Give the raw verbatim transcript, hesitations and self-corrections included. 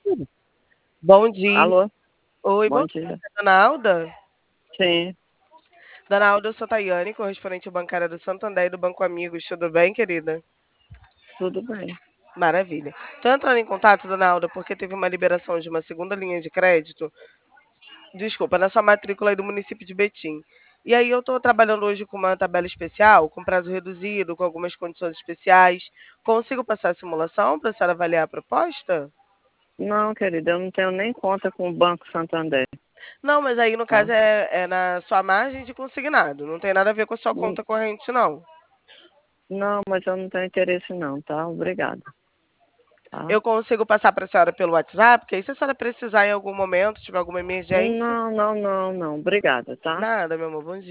Bom dia. Alô, Oi, bom bom dia, dia. dona Alda? Sim, Dona Alda, eu sou Tayane, correspondente bancária do Santander e do Banco Amigos. Tudo bem, querida? tudo bem. Maravilha. Estou entrando em contato, dona Alda, porque teve uma liberação de uma segunda linha de crédito, desculpa, na sua matrícula aí do município de Betim. E aí eu estou trabalhando hoje com uma tabela especial, com prazo reduzido, com algumas condições especiais. Consigo passar a simulação para a senhora avaliar a proposta? Não, querida, eu não tenho nem conta com o Banco Santander, Não, mas aí no tá? caso é, é na sua margem de consignado, não tem nada a ver com a sua Hum, conta corrente, não. Não, mas eu não tenho interesse não, tá? Obrigada, tá? Eu consigo passar para a senhora pelo WhatsApp, porque aí se a senhora precisar em algum momento, tiver alguma emergência. Não, não, não, não, obrigada, tá? Nada, meu amor, bom dia.